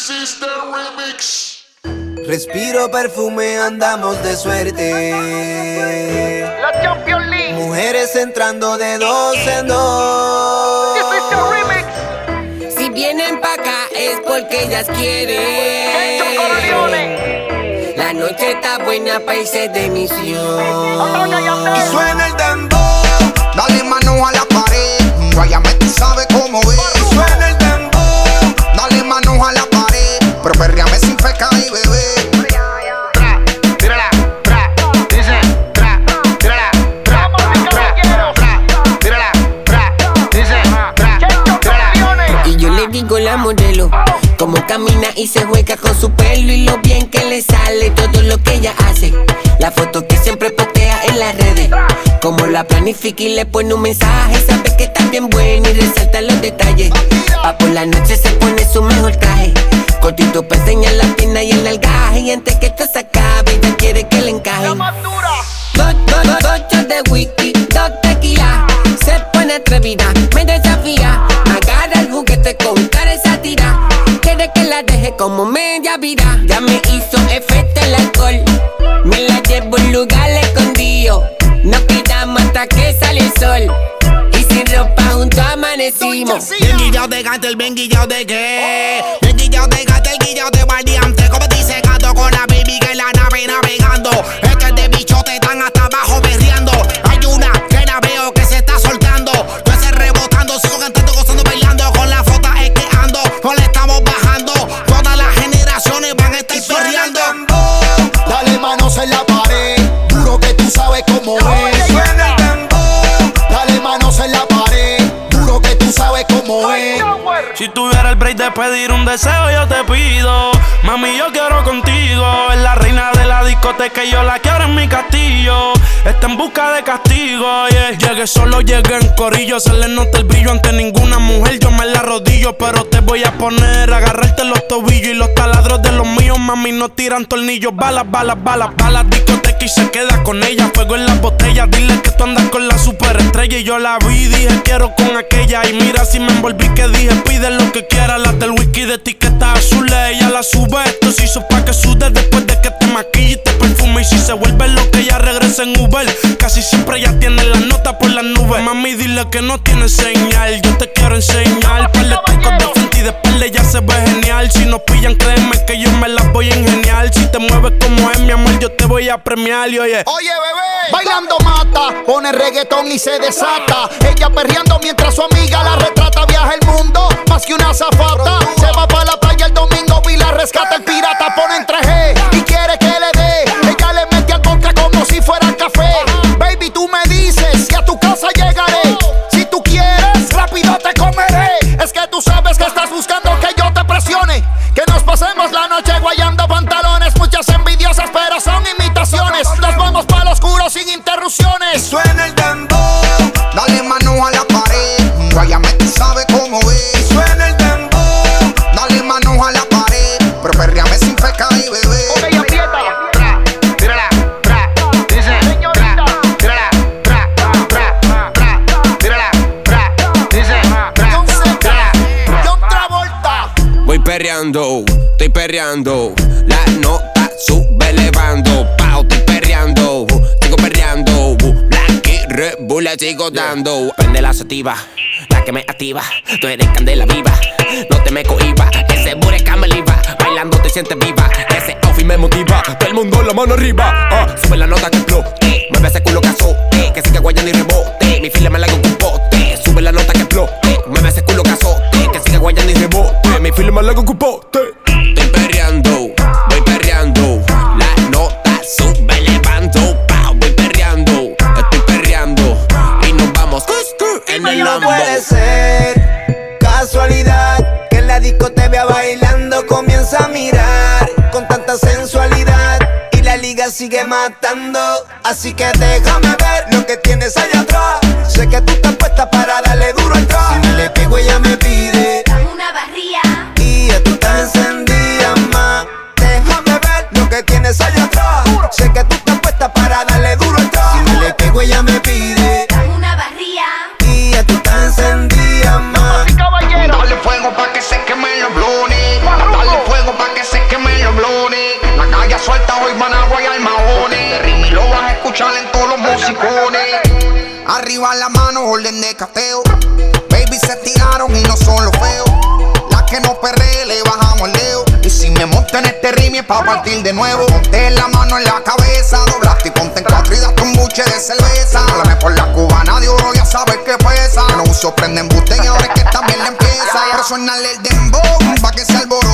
This is the remix. Respiro perfume, andamos de suerte. La Champions League. Mujeres entrando de dos en dos. This is the remix. Si vienen pa' acá es porque ellas quieren. La noche está buena pa' irse de misión. Y suena el dembow, dale mano a la pared. Guayame, tú sabes cómo es. Y suena el dembow, dale mano a la pared. Pero perreame sin feca y bebé. Digo la modelo, como camina y se juega con su pelo y lo bien que le sale todo lo que ella hace. La foto que siempre postea en las redes, como la planifica y le pone un mensaje. Sabe que está bien buena y resalta los detalles. Pa' por la noche se pone su mejor traje, cortito pa' enseñar la pierna y el algaje. Y antes que esto se acabe, ella quiere que le encajen. Dos shots de whisky, 2 tequila. Se pone atrevida, me desafía. Agarra el juguete con cara esa tira. Quiere que la deje como media vida. Ya me hizo efecto el alcohol, me la llevo a un lugar escondido. Nos quedamos hasta que sale el sol, y sin ropa juntos amanecimos. Bien guillao de gato, el bien guillao de qué. Bien guillao de gato, el guillao de guardiante. Como dice gato con la baby que en la nave navegando. Este de bichote están hasta abajo berreando. Hay una que la veo que se está soltando. Yo ese rebotando, sigo cantando, gozando, bailando. Con la flota es que ando, no le estamos bajando. Todas las generaciones van a estar perreando. Dale manos en la pared, juro que tú sabes cómo es. Suena el dembow, dale manos en la pared, juro que tú sabes cómo es. Si tuviera el break de pedir un deseo, yo te pido. Mami, yo quiero contigo. Es la reina de la discoteca y yo la quiero en mi castillo. Está en busca de castigo, yeah. Llegué solo, llegué en corillo. Se le nota el brillo ante ninguna mujer. Yo me la arrodillo, pero te voy a poner a agarrarte los tobillos y los taladros de los míos. Mami, no tiran tornillos. Balas, balas, balas, balas. Discoteca y se queda con ella. Fuego en las botellas. Dile que tú andas con la superestrella. Y yo la vi, dije quiero con aquella. Y mira si me envolví que dije pide lo que quiera. Las del whisky de etiquetas azules. Ella la sube. Esto se hizo pa' que sude después de que te maquille y te perfume. Y si se vuelve lo que ella regresa en Uber. Casi siempre ella tiene las notas por las nubes. Mami, dile que no tiene señal. Yo te quiero enseñar. Par de tacos de frente y de espalda ya se ve genial. Si nos pillan, créeme que yo me las voy a ingeniar. Si te mueves como es, mi amor, yo te voy a premiar. Y oye, bebé, bailando mata, pone reggaetón y se desata. Ella perreando mientras su amiga la retrata. Viaja el mundo, más que una azafata. Se va pa' la playa el domingo y la rescata. El pirata pone en 3G y quiere que le dé. Ella le mete al contra como si fuera café. Baby, tú me dices y a tu casa llegaré. Si tú quieres, rápido te comeré. Es que tú sabes que estás buscando que yo te presione. Que nos pasemos la noche guayando pantalones. Muchas envidiosas pero son imitaciones. Nos vamos para lo oscuro sin interrupciones. Suena el dembow, dale mano a la pared. Guayame, tú sabes cómo es. Suena el dembow, dale mano a la pared. Pero perreame sin feca y bebé. Ok, aprieta. Tírala, tra, dice, Señorita. tírala, tra, tírala, dice, John Travolta. Voy perreando, estoy perreando. La nota sube elevando. Pao, estoy perreando, sigo perreando. Black y Red Bull le sigo dando. Prende la sativa, la que me activa. Tú eres candela viva, no te me cohiba. Ese bureca me liba, bailando te sientes viva. Ese outfit me motiva, todo el mundo la mano arriba. Sube la nota que explote, mueve ese culo que azote. Que sigue guayando y rebote, mi fila me la hago un pote. Sube la nota que explote, mueve ese culo que azote. Que sigue guayando y rebote, mi fila me la hago un pote. Estoy perreando, voy perreando. La nota sube elevando. Pau, voy perreando, estoy perreando. Y nos vamos en el No Lambo. puede ser casualidad que en la disco te vea bailando. Comienza a mirar con tanta sensualidad y la liga sigue matando. Así que déjame ver lo que tienes allá atrás. Sé que tú estás puesta para darle duro al trap. Si me le pego ella me pide Dame una barría. y ya tú estás encendida más. Déjame ver lo que tienes allá atrás. Sé que tú estás puesta para darle duro al trap. Si me le pego ella me pide Dame una barría. y ya tú estás encendida más. Damas y caballeros. Dale fuego pa' que se quemen los blunis. Dale fuego voy al Mahone. Este ritmo lo vas a escuchar en todos los musicones. Arriba la mano, orden de cateo. Baby se tiraron y no son los feos. Las que no perree le bajamos el dedo. Y si me monto en este ritmo es pa' partir de nuevo. Ponte la mano en la cabeza, doblaste y ponte en cuatro y date un buche de cerveza. Háblame por la cubana de oro, ya sabes que pesa. No uso prende embuste y ahora es que también le empieza. Pero suenale el dembow pa' que se alborote.